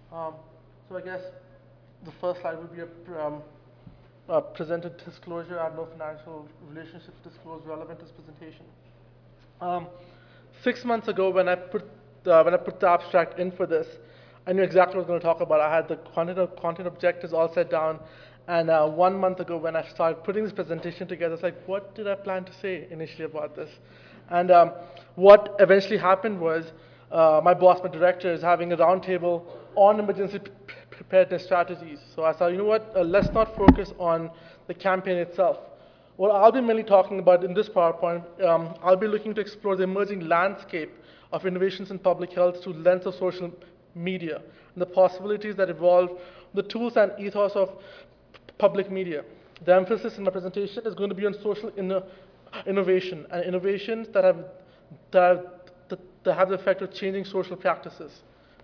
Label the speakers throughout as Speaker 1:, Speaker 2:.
Speaker 1: Um, so I guess the first slide would be a presented disclosure. I have no financial relationships disclosed relevant to this presentation. Um, 6 months ago, when I put the abstract in for this, I knew exactly what I was going to talk about. I had the content objectives all set down, and 1 month ago, when I started putting this presentation together, it's like, what did I plan to say initially about this? And what eventually happened was my boss, my director, is having a roundtable on emergency preparedness strategies. So I thought, you know what, let's not focus on the campaign itself. What I'll be mainly talking about in this PowerPoint, I'll be looking to explore the emerging landscape of innovations in public health through the lens of social media and the possibilities that evolve, the tools and ethos of public media. The emphasis in my presentation is going to be on social innovation and innovations that have the effect of changing social practices.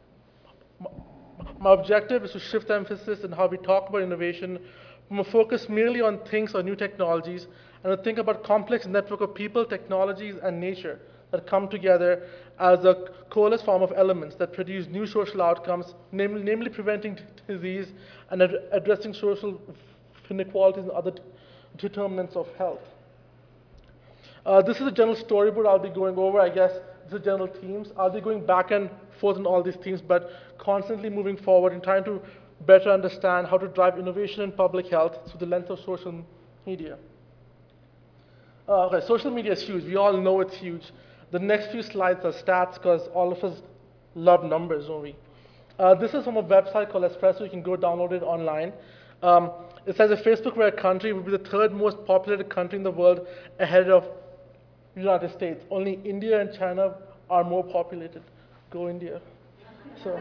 Speaker 1: My objective is to shift the emphasis in how we talk about innovation from a focus merely on things or new technologies and to think about complex network of people, technologies, and nature that come together as a coalesced form of elements that produce new social outcomes, namely preventing disease and addressing social inequalities and other determinants of health. This is a general storyboard I'll be going over, I guess. The general themes. I'll be going back and forth on all these themes, but constantly moving forward and trying to better understand how to drive innovation in public health through the lens of social media. Okay, social media is huge. We all know it's huge. The next few slides are stats because all of us love numbers, don't we? This is from a website called Espresso. You can go download it online. It says if Facebook were a country, it would be the third most populated country in the world ahead of United States. Only India and China are more populated. Go India. So,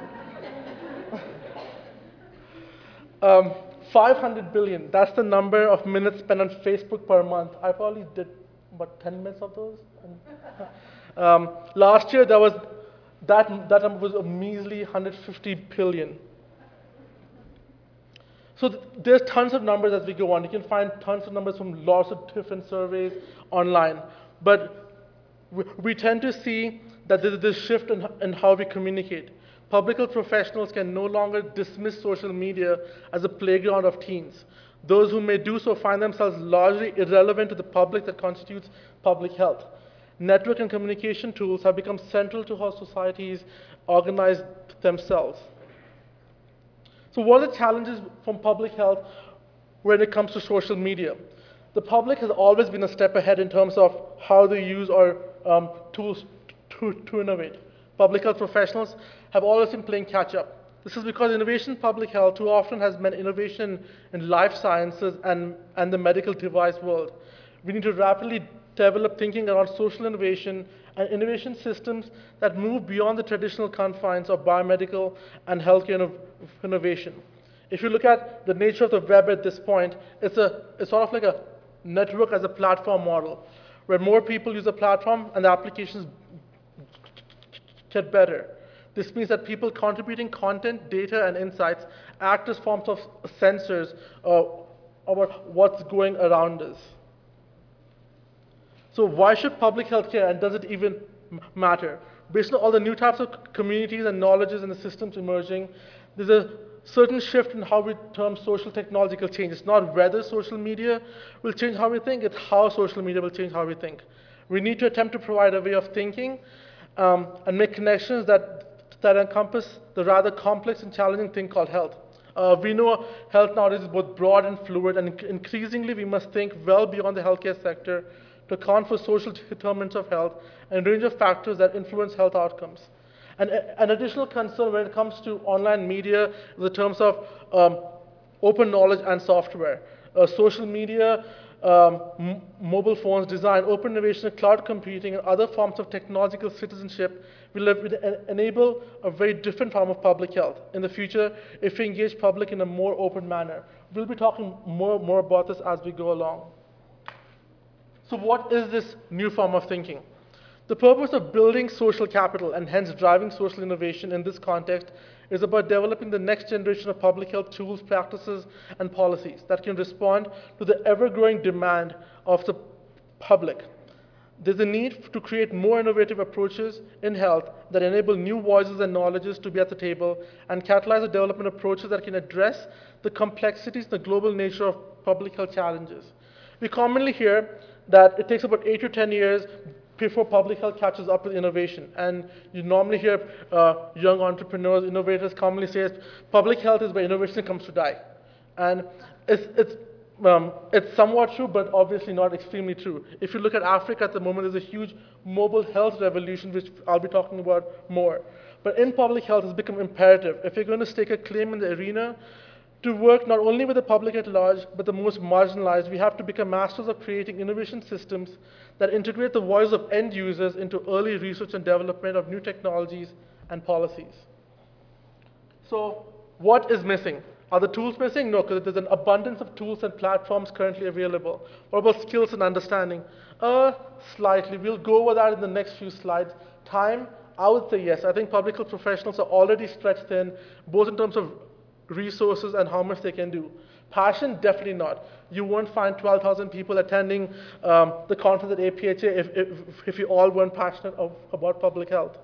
Speaker 1: 500 billion. That's the number of minutes spent on Facebook per month. I probably did about 10 minutes of those. Last year, that number was a measly 150 billion. So there's tons of numbers as we go on. You can find tons of numbers from lots of different surveys online. But we tend to see that there's this shift in how we communicate. Public health professionals can no longer dismiss social media as a playground of teens. Those who may do so find themselves largely irrelevant to the public that constitutes public health. Network and communication tools have become central to how societies organize themselves. So what are the challenges from public health when it comes to social media? The public has always been a step ahead in terms of how they use our tools to innovate. Public health professionals have always been playing catch up. This is because innovation in public health too often has meant innovation in life sciences and the medical device world. We need to rapidly develop thinking around social innovation and innovation systems that move beyond the traditional confines of biomedical and healthcare innovation. If you look at the nature of the web at this point, it's sort of like a network as a platform model, where more people use the platform and the applications get better. This means that people contributing content, data, and insights act as forms of sensors about what's going around us. So why should public health care, and does it even matter? Based on all the new types of communities and knowledges and the systems emerging, there's a certain shift in how we term social technological change. It's not whether social media will change how we think, it's how social media will change how we think. We need to attempt to provide a way of thinking and make connections that encompass the rather complex and challenging thing called health. We know health nowadays is both broad and fluid, and increasingly we must think well beyond the healthcare sector to account for social determinants of health and a range of factors that influence health outcomes. And an additional concern when it comes to online media is the terms of open knowledge and software. Social media, mobile phones, design, open innovation, cloud computing, and other forms of technological citizenship will enable a very different form of public health in the future if we engage public in a more open manner. We'll be talking more about this as we go along. So what is this new form of thinking? The purpose of building social capital and hence driving social innovation in this context is about developing the next generation of public health tools, practices, and policies that can respond to the ever-growing demand of the public. There's a need to create more innovative approaches in health that enable new voices and knowledges to be at the table and catalyze the development of approaches that can address the complexities and the global nature of public health challenges. We commonly hear that it takes about 8 to 10 years before public health catches up with innovation. And you normally hear young entrepreneurs, innovators commonly say public health is where innovation comes to die. And it's somewhat true, but obviously not extremely true. If you look at Africa at the moment, there's a huge mobile health revolution, which I'll be talking about more. But in public health, it's become imperative. If you're going to stake a claim in the arena, to work not only with the public at large, but the most marginalized, we have to become masters of creating innovation systems that integrate the voice of end users into early research and development of new technologies and policies. So what is missing? Are the tools missing? No, because there's an abundance of tools and platforms currently available. What about skills and understanding? Slightly. We'll go over that in the next few slides. Time, I would say yes. I think public health professionals are already stretched thin, both in terms of resources and how much they can do. Passion, definitely not. You won't find 12,000 people attending the conference at APHA if you all weren't passionate about public health.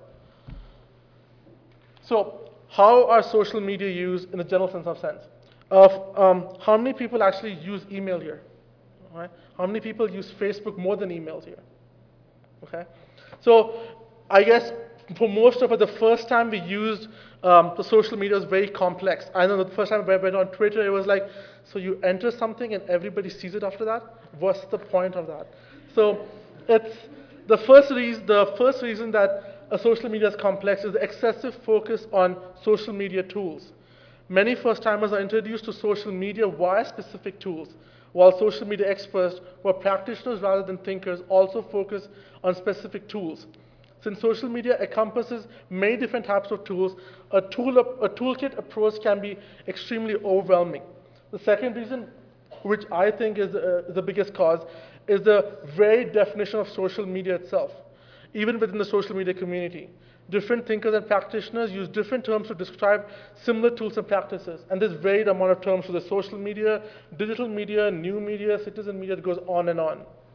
Speaker 1: So, how are social media used in the general sense of sense? How many people actually use email here? Right? How many people use Facebook more than emails here? Okay? So I guess for most of it, the first time we used the social media was very complex. I know the first time I went on Twitter, it was like, so you enter something and everybody sees it after that? What's the point of that? So it's the first reason that a social media is complex is the excessive focus on social media tools. Many first-timers are introduced to social media via specific tools, while social media experts, who are practitioners rather than thinkers, also focus on specific tools. Since social media encompasses many different types of tools, a toolkit approach can be extremely overwhelming. The second reason, which I think is the biggest cause, is the very definition of social media itself. Even within the social media community, different thinkers and practitioners use different terms to describe similar tools and practices. And there's varied amount of terms for the social media, digital media, new media, citizen media, that goes on and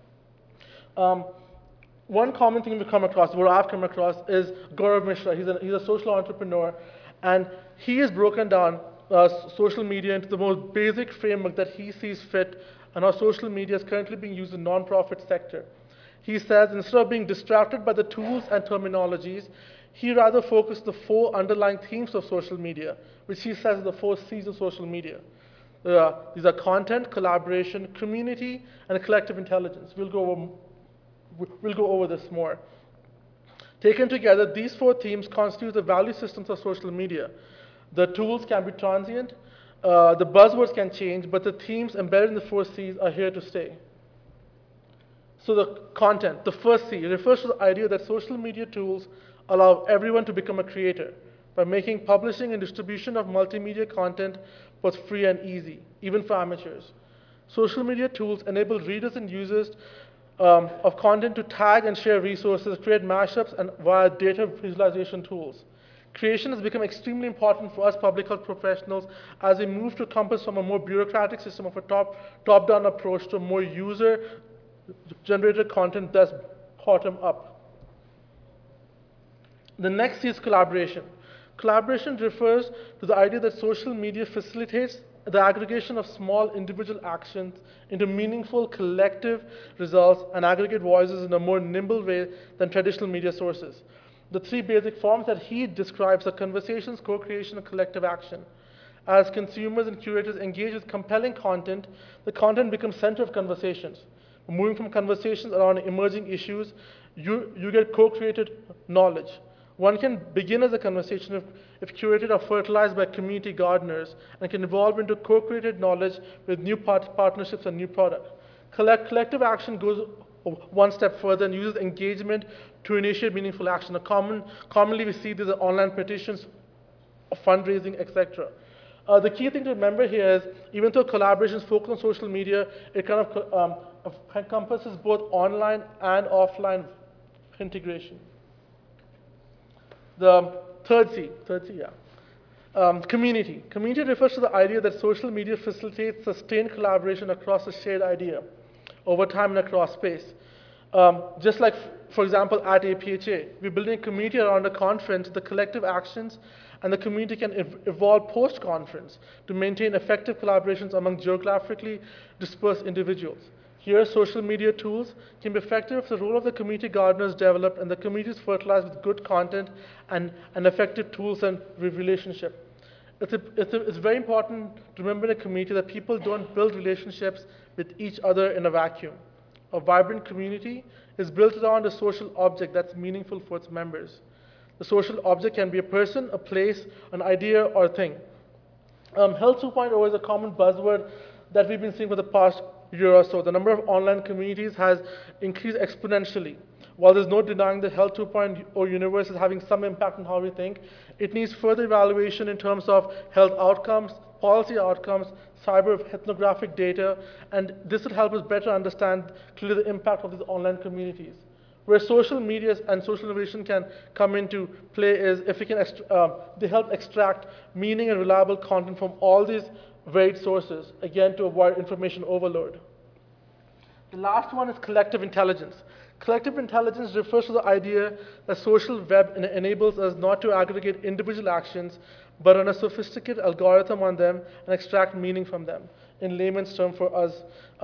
Speaker 1: on. One common thing we come across, what I've come across, is Gaurav Mishra. He's a social entrepreneur, and he has broken down social media into the most basic framework that he sees fit, and how social media is currently being used in the nonprofit sector. He says instead of being distracted by the tools and terminologies, he rather focused the 4 underlying themes of social media, which he says are the 4 C's of social media. These are content, collaboration, community, and collective intelligence. We'll go over this more. Taken together, these 4 themes constitute the value systems of social media. The tools can be transient, the buzzwords can change, but the themes embedded in the 4 C's are here to stay. So the content, the first C, refers to the idea that social media tools allow everyone to become a creator by making publishing and distribution of multimedia content both free and easy, even for amateurs. Social media tools enable readers and users of content to tag and share resources, create mashups, and via data visualization tools. Creation has become extremely important for us public health professionals as we move to compass from a more bureaucratic system of a top-down approach to a more user-generated content that's bottom-up. The next is collaboration. Collaboration refers to the idea that social media facilitates the aggregation of small individual actions into meaningful collective results and aggregate voices in a more nimble way than traditional media sources. The 3 basic forms that he describes are conversations, co-creation, and collective action. As consumers and curators engage with compelling content, the content becomes center of conversations. Moving from conversations around emerging issues, you get co-created knowledge. One can begin as a conversation if curated or fertilized by community gardeners, and can evolve into co-created knowledge with new partnerships and new products. Collective action goes one step further and uses engagement to initiate meaningful action. Commonly we see these online petitions, fundraising, etc. The key thing to remember here is, even though collaborations focus on social media, it kind of encompasses both online and offline integration. The third C, community. Community refers to the idea that social media facilitates sustained collaboration across a shared idea over time and across space. Just like, for example, at APHA, we're building a community around a conference, the collective actions, and the community can evolve post-conference to maintain effective collaborations among geographically dispersed individuals. Here, social media tools can be effective if the role of the community gardener is developed and the community is fertilized with good content and effective tools and relationship. It's very important to remember in a community that people don't build relationships with each other in a vacuum. A vibrant community is built around a social object that's meaningful for its members. The social object can be a person, a place, an idea, or a thing. Health 2.0 is a common buzzword that we've been seeing for the past year or so. The number of online communities has increased exponentially. While there's no denying that Health 2.0 universe is having some impact on how we think, it needs further evaluation in terms of health outcomes, policy outcomes, cyber ethnographic data, and this will help us better understand clearly the impact of these online communities. Where social media and social innovation can come into play is if we can they help extract meaning and reliable content from all these varied sources, again to avoid information overload. The last one is collective intelligence. Collective intelligence refers to the idea that social web enables us not to aggregate individual actions, but run a sophisticated algorithm on them and extract meaning from them. In layman's term for us,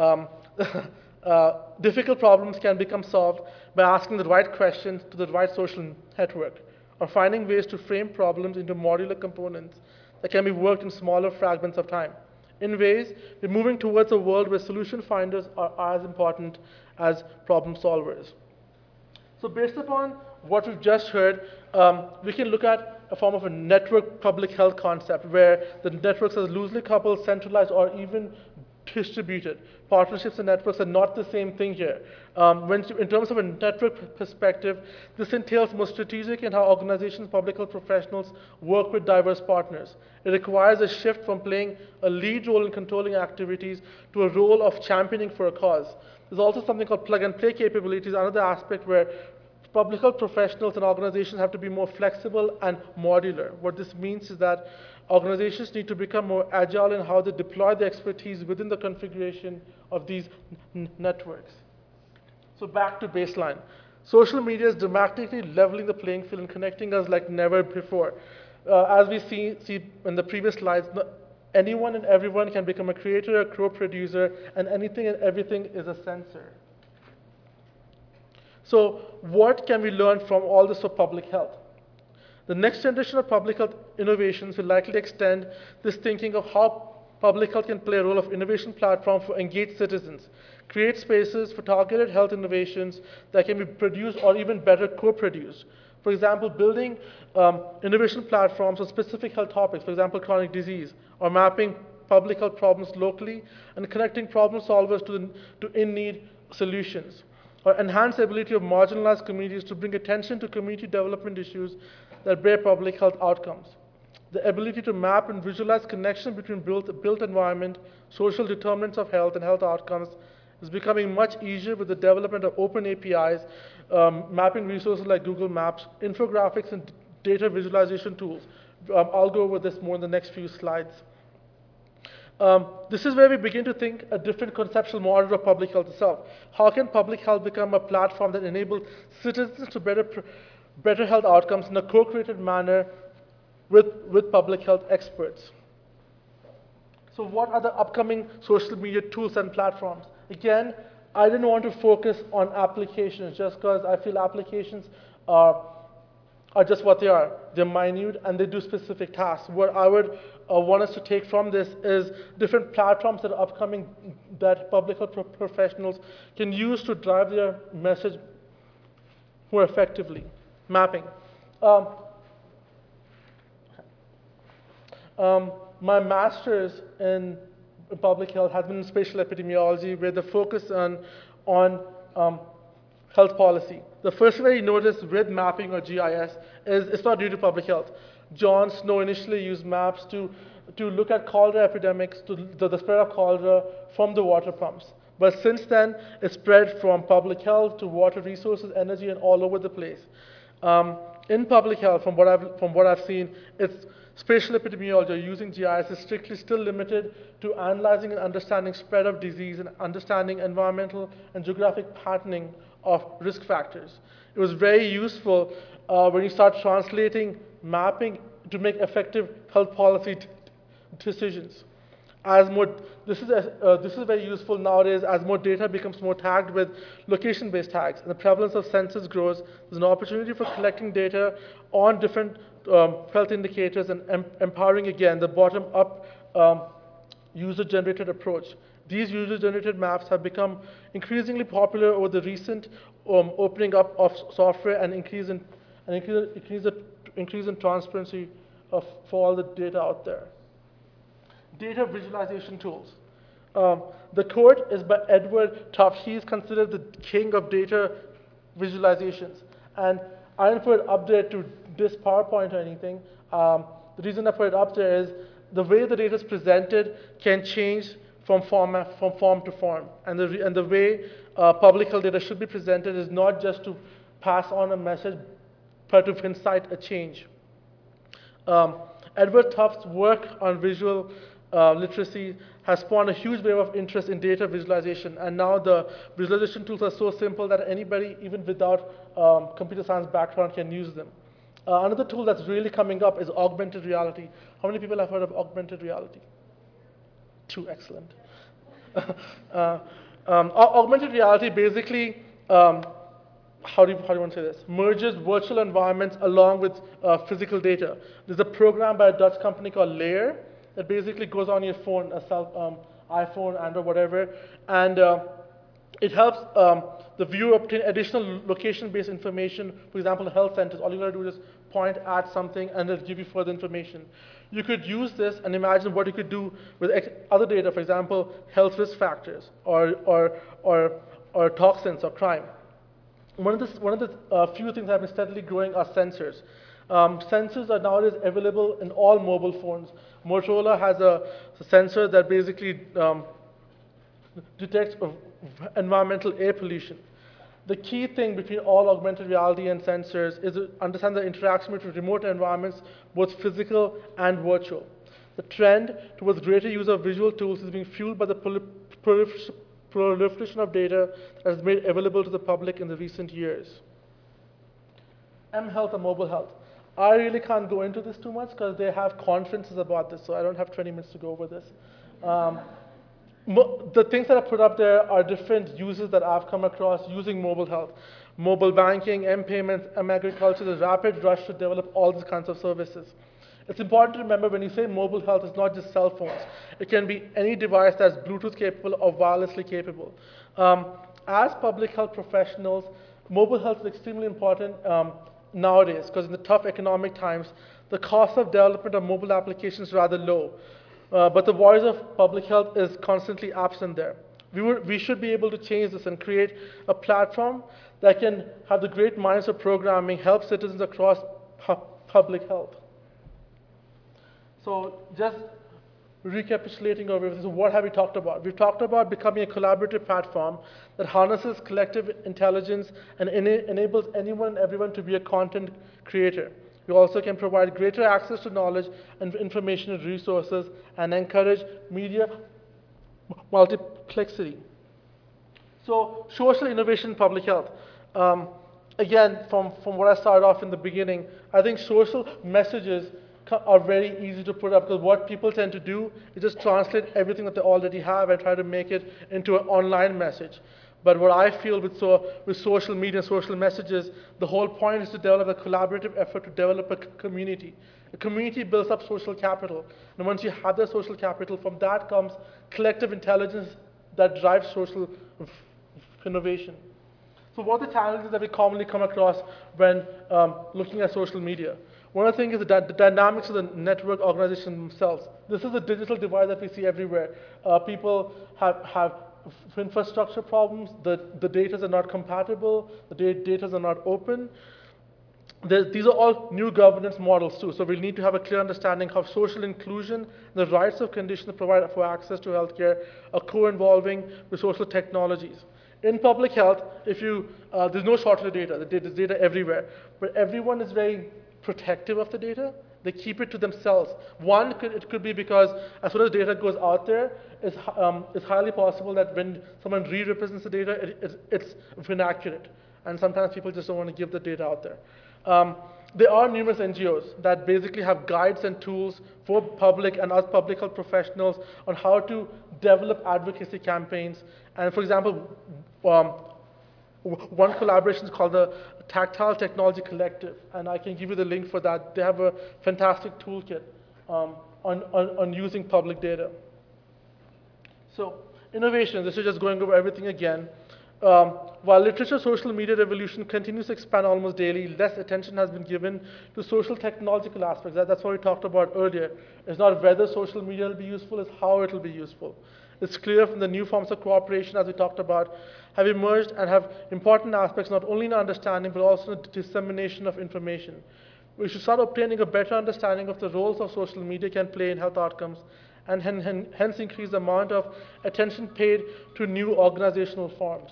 Speaker 1: difficult problems can become solved by asking the right questions to the right social network, or finding ways to frame problems into modular components that can be worked in smaller fragments of time. In ways, we're moving towards a world where solution finders are as important as problem solvers. So based upon what we've just heard, we can look at a form of a network public health concept where the networks are loosely coupled, centralized, or even distributed. Partnerships and networks are not the same thing here. In terms of a network perspective, this entails more strategic in how organizations, public health professionals work with diverse partners. It requires a shift from playing a lead role in controlling activities to a role of championing for a cause. There's also something called plug-and-play capabilities, another aspect where public health professionals and organizations have to be more flexible and modular. What this means is that organizations need to become more agile in how they deploy the expertise within the configuration of these networks. So back to baseline. Social media is dramatically leveling the playing field and connecting us like never before. As we see in the previous slides, anyone and everyone can become a creator, a co-producer, and anything and everything is a sensor. So what can we learn from all this for public health? The next generation of public health innovations will likely extend this thinking of how public health can play a role of innovation platform for engaged citizens, create spaces for targeted health innovations that can be produced or even better co-produced. For example, building innovation platforms on specific health topics, for example, chronic disease, or mapping public health problems locally and connecting problem solvers to in-need solutions, or enhance the ability of marginalized communities to bring attention to community development issues that bear public health outcomes. The ability to map and visualize connection between built environment, social determinants of health, and health outcomes is becoming much easier with the development of open APIs, mapping resources like Google Maps, infographics, and data visualization tools. I'll go over this more in the next few slides. This is where we begin to think a different conceptual model of public health itself. How can public health become a platform that enables citizens to better health outcomes in a co-created manner with public health experts? So what are the upcoming social media tools and platforms? Again, I didn't want to focus on applications just because I feel applications are just what they are. They're minute and they do specific tasks. What I would want us to take from this is different platforms that are upcoming that public health professionals can use to drive their message more effectively. Mapping. My master's in public health has been in spatial epidemiology, where the focus on health policy. The first thing that you notice with mapping or GIS is it's not due to public health. John Snow initially used maps to look at cholera epidemics, to the spread of cholera from the water pumps. But since then, it's spread from public health to water resources, energy, and all over the place. In public health, from what I've seen, it's Spatial epidemiology, or using GIS, is strictly still limited to analyzing and understanding spread of disease and understanding environmental and geographic patterning of risk factors. It was very useful when you start translating mapping to make effective health policy decisions. As more, this is very useful nowadays as more data becomes more tagged with location-based tags and the prevalence of sensors grows. There's an opportunity for collecting data on different health indicators and empowering again the bottom-up user-generated approach. These user-generated maps have become increasingly popular over the recent opening up of software and increase in transparency for all the data out there. Data visualization tools. The quote is by Edward Tufte. He's considered the king of data visualizations. And I didn't put it up there to diss PowerPoint or anything. The reason I put it up there is the way the data is presented can change from form to form. And the way public health data should be presented is not just to pass on a message, but to incite a change. Edward Tufte's work on visual literacy has spawned a huge wave of interest in data visualization, and now the visualization tools are so simple that anybody, even without computer science background, can use them. Another tool that's really coming up is augmented reality. How many people have heard of augmented reality? 2, excellent. Augmented reality basically, how do you want to say this? Merges virtual environments along with physical data. There's a program by a Dutch company called Layer that basically goes on your phone, iPhone, Android, whatever, and it helps the viewer obtain additional location-based information. For example, in health centers, all you gotta do is point at something and it'll give you further information. You could use this and imagine what you could do with other data, for example, health risk factors or toxins or crime. One of the few things that have been steadily growing are sensors. Sensors are nowadays available in all mobile phones. Motorola has a sensor that basically detects environmental air pollution. The key thing between all augmented reality and sensors is to understand the interaction between remote environments, both physical and virtual. The trend towards greater use of visual tools is being fueled by the proliferation of data that has made available to the public in the recent years. mHealth and mobile health. I really can't go into this too much because they have conferences about this, so I don't have 20 minutes to go over this. The things that I put up there are different uses that I've come across using mobile health. Mobile banking, M-payments, M-agriculture, the rapid rush to develop all these kinds of services. It's important to remember when you say mobile health, it's not just cell phones. It can be any device that's Bluetooth capable or wirelessly capable. As public health professionals, mobile health is extremely important nowadays because in the tough economic times, the cost of development of mobile applications is rather low. But the voice of public health is constantly absent there. We should be able to change this and create a platform that can have the great minds of programming, help citizens across public health. So just recapitulating over this, what have we talked about? We've talked about becoming a collaborative platform that harnesses collective intelligence and enables anyone and everyone to be a content creator. We also can provide greater access to knowledge and information and resources and encourage media multiplexity. So social innovation in public health. Again, from what I started off in the beginning, I think social messages are very easy to put up because what people tend to do is just translate everything that they already have and try to make it into an online message. But what I feel with social media and social messages, the whole point is to develop a collaborative effort to develop a community. A community builds up social capital. And once you have that social capital, from that comes collective intelligence that drives social innovation. So what are the challenges that we commonly come across when looking at social media? One of the things is the dynamics of the network organization themselves. This is a digital divide that we see everywhere. People have infrastructure problems, the data are not compatible, the data are not open. These are all new governance models too, so we'll need to have a clear understanding of social inclusion, the rights of conditions provided for access to healthcare are co-involving with social technologies. In public health, there's no shortage of data, there's data everywhere, but everyone is very protective of the data, They keep it to themselves. It could be because as soon as data goes out there, it's highly possible that when someone re-represents the data, it's inaccurate. And sometimes people just don't want to give the data out there. There are numerous NGOs that basically have guides and tools for public and us public health professionals on how to develop advocacy campaigns. And for example, one collaboration is called the Tactile Technology Collective, and I can give you the link for that. They have a fantastic toolkit on using public data. So innovation, this is just going over everything again. While literature social media revolution continues to expand almost daily, less attention has been given to social technological aspects. That's what we talked about earlier. It's not whether social media will be useful, it's how it will be useful. It's clear from the new forms of cooperation, as we talked about, have emerged and have important aspects not only in understanding, but also in the dissemination of information. We should start obtaining a better understanding of the roles of social media can play in health outcomes, and hence increase the amount of attention paid to new organizational forms.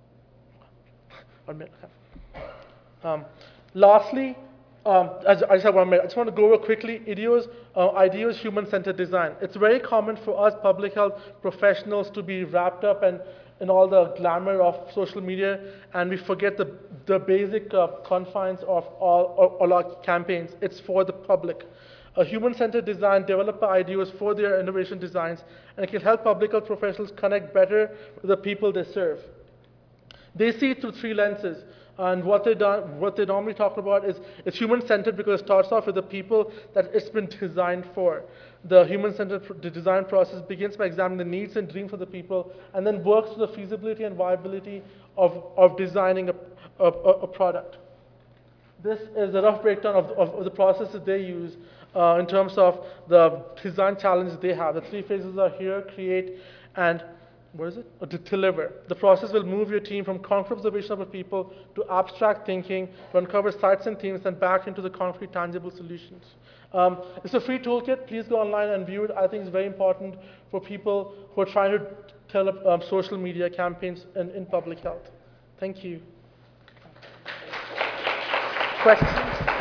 Speaker 1: Lastly, I just have 1 minute. I just want to go over quickly IDEO's human-centered design. It's very common for us public health professionals to be wrapped up in all the glamour of social media, and we forget the basic confines of all our campaigns. It's for the public. A human-centered design developed by IDEOs for their innovation designs, and it can help public health professionals connect better with the people they serve. They see it through 3 lenses, and what they normally talk about is it's human-centered because it starts off with the people that it's been designed for. The human-centered design process begins by examining the needs and dreams of the people, and then works to the feasibility and viability of designing a product. This is a rough breakdown of the processes they use in terms of the design challenges they have. The 3 phases are here, create, and to deliver. The process will move your team from concrete observation of the people to abstract thinking, to uncover sites and themes, and back into the concrete, tangible solutions. It's a free toolkit. Please go online and view it. I think it's very important for people who are trying to develop social media campaigns in public health. Thank you. Questions?